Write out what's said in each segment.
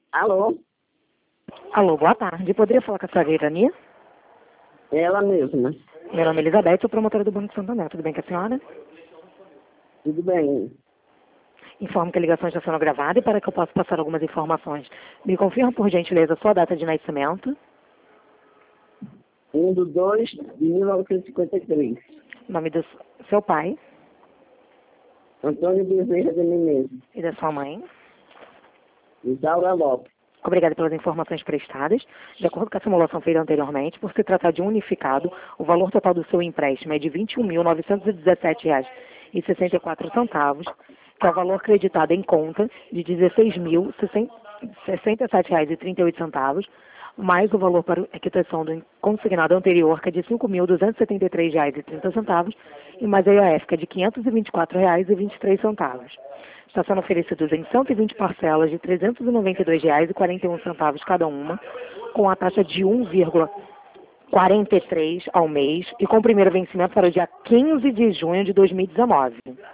Alô? Alô, boa tarde. Poderia falar com a senhora Irani? Ela mesma. Meu nome é Elizabeth, sou promotora do Banco Santander. Tudo bem com a senhora? Tudo bem. Informo que a ligação está sendo gravada e para que eu possa passar algumas informações. Me confirma, por gentileza, sua data de nascimento, 1/2/1953. nome do seu pai Antônio Bezerra de Menezes. e da sua mãe. Isaura Lopes. Obrigada pelas informações prestadas. De acordo com a simulação feita anteriormente, por se tratar de um unificado, o valor total do seu empréstimo é de R$ 21.917,64, que é o valor creditado em conta de R$ 16.067,38, mais o valor para a quitação do consignado anterior, que é de R$ 5.273,30, e mais a IOF, que é de R$ 524,23. Está sendo oferecidos em 120 parcelas de R$ 392,41 cada uma, com a taxa de 1,43 ao mês e com o primeiro vencimento para o dia 15 de junho de 2019.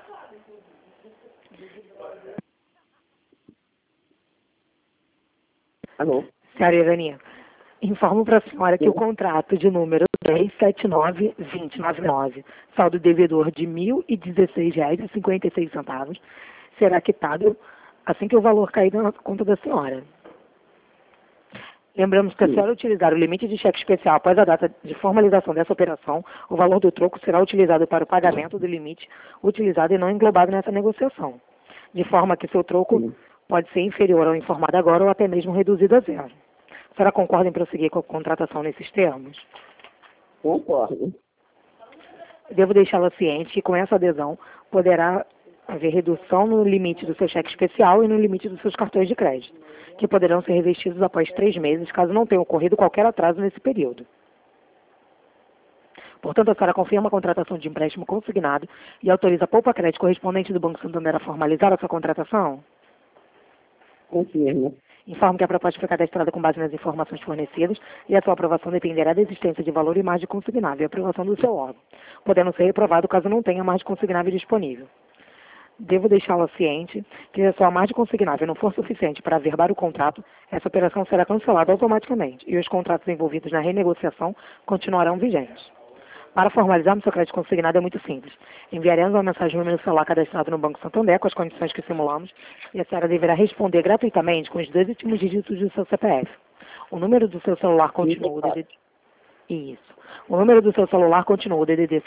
Alô? Senhora Irani, informo para a senhora que o contrato de número 1079-2099, saldo devedor de R$ 1.016,56, será quitado assim que o valor cair na conta da senhora. Lembramos que, se a senhora utilizar o limite de cheque especial após a data de formalização dessa operação, o valor do troco será utilizado para o pagamento do limite utilizado e não englobado nessa negociação, de forma que seu troco pode ser inferior ao informado agora ou até mesmo reduzido a zero. A senhora concorda em prosseguir com a contratação nesses termos? Concordo. Devo deixá-la ciente que, com essa adesão, poderá haver redução no limite do seu cheque especial e no limite dos seus cartões de crédito, que poderão ser revestidos após 3 meses, caso não tenha ocorrido qualquer atraso nesse período. Portanto, a senhora confirma a contratação de empréstimo consignado e autoriza a poupa crédito correspondente do Banco Santander a formalizar a sua contratação? Confirmo. Informo que a proposta foi cadastrada com base nas informações fornecidas e a sua aprovação dependerá da existência de valor e margem consignável e aprovação do seu órgão, podendo ser reprovado caso não tenha margem consignável disponível. Devo deixá-la ciente que, se a sua margem consignável não for suficiente para averbar o contrato, essa operação será cancelada automaticamente e os contratos envolvidos na renegociação continuarão vigentes. Para formalizarmos seu crédito consignado é muito simples. Enviaremos uma mensagem no número celular cadastrado no Banco Santander com as condições que simulamos e a senhora deverá responder gratuitamente com os 2 últimos dígitos do seu CPF. O número do seu celular continua o DDD... Isso. O número do seu celular continua o DDD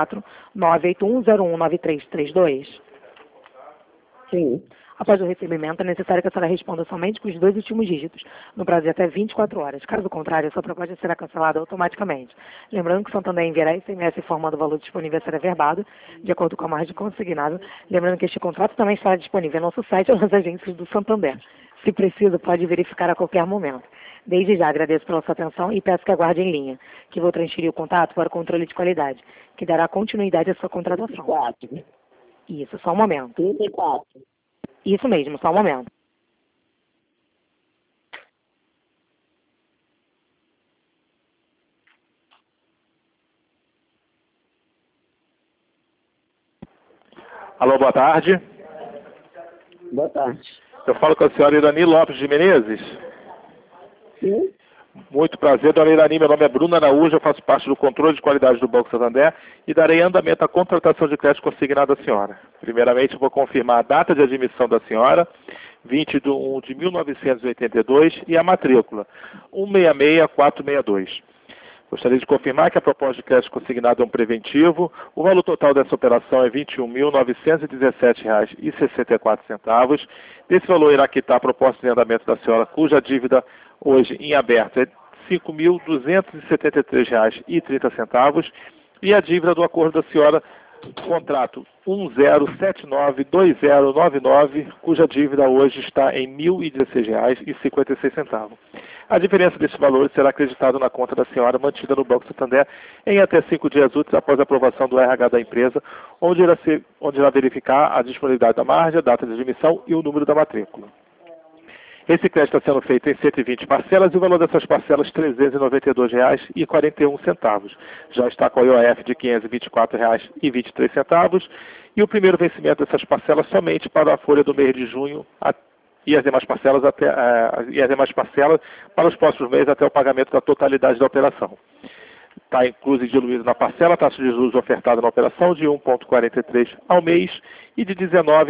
74981019332. Sim. Após o recebimento, é necessário que a senhora responda somente com os 2 últimos dígitos, no prazo de até 24 horas. Caso contrário, a sua proposta será cancelada automaticamente. Lembrando que o Santander enviará SMS informando o valor disponível a ser averbado, de acordo com a margem consignada. Lembrando que este contrato também estará disponível no nosso site ou nas agências do Santander. Se preciso, pode verificar a qualquer momento. Desde já agradeço pela sua atenção e peço que aguarde em linha, que vou transferir o contato para o controle de qualidade, que dará continuidade à sua contratação. 34. Isso, só um momento. 34. Isso mesmo, só um momento. Alô, boa tarde. Boa tarde. Eu falo com a senhora Irani Lopes de Menezes. Sim? Muito prazer, dona Irani. Meu nome é Bruno Araújo, eu faço parte do controle de qualidade do Banco Santander e darei andamento à contratação de crédito consignado à senhora. Primeiramente, eu vou confirmar a data de admissão da senhora, 20 de 1 de 1982, e a matrícula, 166462. Gostaria de confirmar que a proposta de crédito consignado é um preventivo. O valor total dessa operação é R$ 21.917,64. Desse valor irá quitar a proposta de andamento da senhora, cuja dívida hoje em aberto é R$ 5.273,30. E a dívida do acordo da senhora, contrato 10792099, cuja dívida hoje está em R$ 1.016,56. A diferença desse valor será acreditado na conta da senhora mantida no Banco Santander em até 5 dias úteis após a aprovação do RH da empresa, onde irá verificar a disponibilidade da margem, a data de admissão e o número da matrícula. Esse crédito está sendo feito em 120 parcelas e o valor dessas parcelas R$ 392,41. Já está com a IOF de R$ 524,23 e o primeiro vencimento dessas parcelas somente para a folha do mês de junho e as demais parcelas para os próximos meses até o pagamento da totalidade da operação. Está incluso e diluído na parcela a taxa de juros ofertada na operação de 1,43 ao mês e de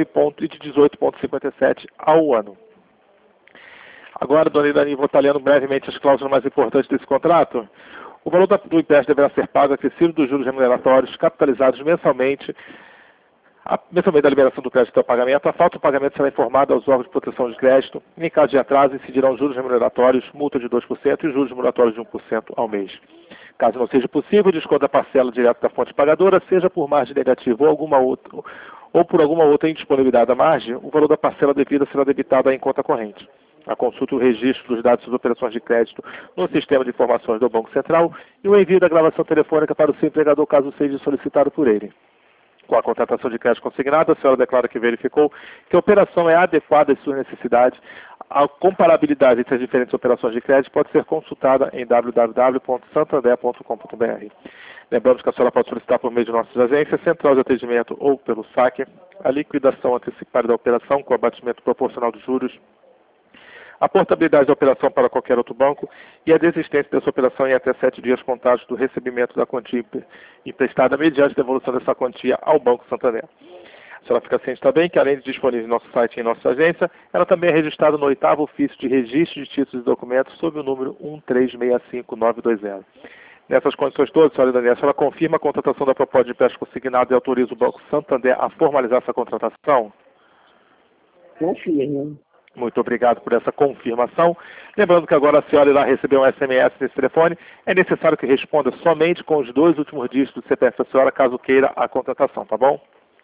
18,57 ao ano. Agora, dona Irani, vou estar lendo brevemente as cláusulas mais importantes desse contrato. O valor do empréstimo deverá ser pago acrescido dos juros remuneratórios capitalizados mensalmente da liberação do crédito ao pagamento. A falta do pagamento será informada aos órgãos de proteção de crédito. Em caso de atraso, incidirão juros remuneratórios, multa de 2% e juros remuneratórios de 1% ao mês. Caso não seja possível, desconto da parcela direto da fonte pagadora, seja por margem negativa ou por alguma outra indisponibilidade da margem, o valor da parcela devida será debitado em conta corrente. A consulta e o registro dos dados das operações de crédito no sistema de informações do Banco Central e o envio da gravação telefônica para o seu empregador, caso seja solicitado por ele. Com a contratação de crédito consignado, a senhora declara que verificou que a operação é adequada às suas necessidades. A comparabilidade entre as diferentes operações de crédito pode ser consultada em www.santander.com.br. Lembramos que a senhora pode solicitar por meio de nossas agências, central de atendimento ou pelo saque, a liquidação antecipada da operação com abatimento proporcional dos juros, a portabilidade da operação para qualquer outro banco e a desistência dessa operação em até 7 dias contados do recebimento da quantia emprestada mediante devolução dessa quantia ao Banco Santander. A senhora fica ciente também que, além de disponível em nosso site e em nossa agência, ela também é registrada no 8º ofício de registro de títulos e documentos sob o número 1365920. Nessas condições todas, senhora Daniela, a senhora confirma a contratação da proposta de empréstimo consignado e autoriza o Banco Santander a formalizar essa contratação? Confirmo. Muito obrigado por essa confirmação. Lembrando que agora a senhora irá receber um SMS nesse telefone. É necessário que responda somente com os 2 últimos dígitos do CPF da senhora, caso queira a contratação, tá bom?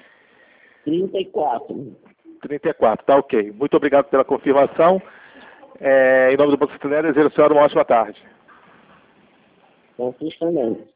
34. 34, tá ok. Muito obrigado pela confirmação. Em nome do Banco Santander, desejo a senhora uma ótima tarde. Vocês também.